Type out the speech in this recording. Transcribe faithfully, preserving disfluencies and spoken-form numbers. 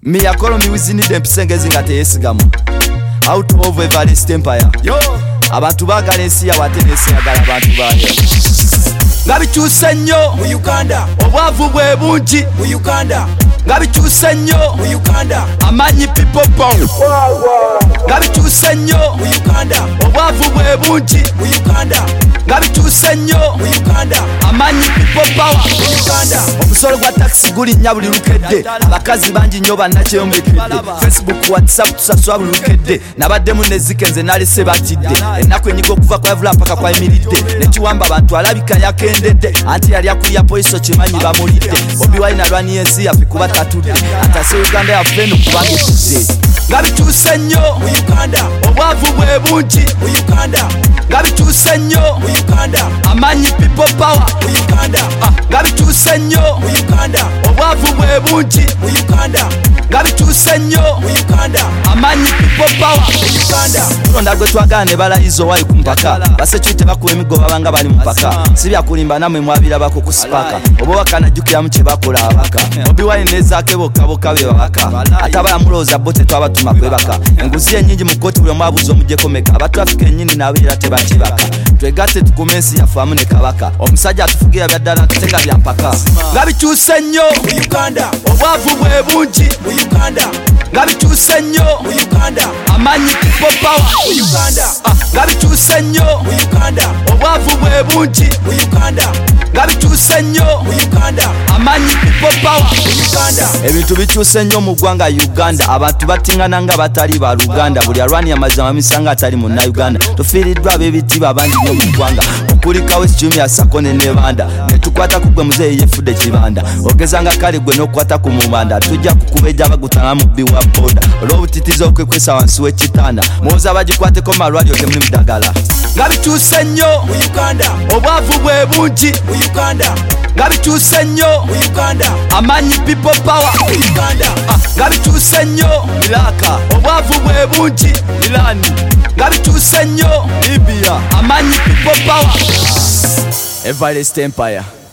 Me a call me within them singers in at Esigamu. Out of Everest Empire. Yo, abantu bagala ensi yawate n'ensi yagala abantu baayo. Nga bikyusa nnyo mu Uganda, obwavu bwe bungi mu Uganda, nga bikyusa nnyo mu Uganda, amanyi people power. Nga bikyusa nnyo mu Uganda, obwavu bwe bungi mu Uganda, nga bikyusa nnyo mu Uganda, amanyi people power. mu Uganda, omusolo gwa taxi gulinnya buli lukedde, abakazi bangi nnyo bannakyeyombekkedde, Facebook WhatsApp tusasula buli lukedde, nabaddemu nezike nze nalese batidde, ennaku enyiga okuva kwa yavula mpaka kwayimiridde, nekiwamba abantu alabika yakendedde, anti yali akulya poliso kimanyi bamulidde, Bobi Wine alwaniye ensi yaffe kuba tatudde, atase Uganda yaffe eno kubanga etudde. Nga bikyuse nnyo mu Uganda, obwavu bwe bungi mu Uganda, nga bikyuse nnyo mu Uganda, amanyi people power. mu Uganda, nga bikyuse nnyo mu Uganda, obwavu bwe bungi mu Uganda, nga bikyuse nnyo mu Uganda, amanyi people power. mu Uganda, tulonda gwe twagala ne balayiza owali ku mpaka, basekyuite bakuba emigo babanga bali mu mpaka, si byakulimba namwe mwabirabako ku sipaka, oba wakanajjukiramu kye bakola abaka, Bobi Wine nezaake bokkaboka be babaka, ate abalamulowooza bo tetwabatuma kwebaka, enguzi ennyingi mu kkooti buli omu abuuza omugyeko meka, abatrafika ennyini nabo era tebakibaka, twegatte tukume ensi yaffe amu ne kabaka, omusajja atufugira bya ddala tutenga bya mpaka. Nga bikyuse nnyo mu Uganda, obwavu bwe bungi mu Uganda, nga bikyuse nnyo mu Uganda, amanyi people power. mu Uganda, nga bikyuse nnyo mu Uganda, obwavu bwe bungi mu Uganda, nga bikyuse nnyo mu Uganda, amanyi people power. mu Uganda, ebintu bikyuse nnyo mu ggwanga Uganda, abantu batingana nga batali ba Luganda, buli alwani amazima misanga atali mu Uganda, tufiiriddwa ab'ebitiibwa bangi nnyo mu ggwanga, okulikawo ekikumi asako ne nebanda, netukwata ku gwe muzeeyi yefudde kibanda, ogezanga kale gwe n'okukwata ku mubanda, tujja kukuba ejja bagutanga mu bbi wa boda, olw'obutitiza okwekwesa wansi w'ekitanda, muwoza bagikwateko malwaliro temuli mudagala. Nga bikyuse nnyo mu Uganda, obwavu bwe bungi mu Uganda, nga bikyuse nnyo mu Uganda, amanyi people power. mu Uganda, nga bikyuse nnyo Iraka, obwavu bwe bungi Irani, nga bikyuse nnyo Libya, amanyi people power. Everest Empire.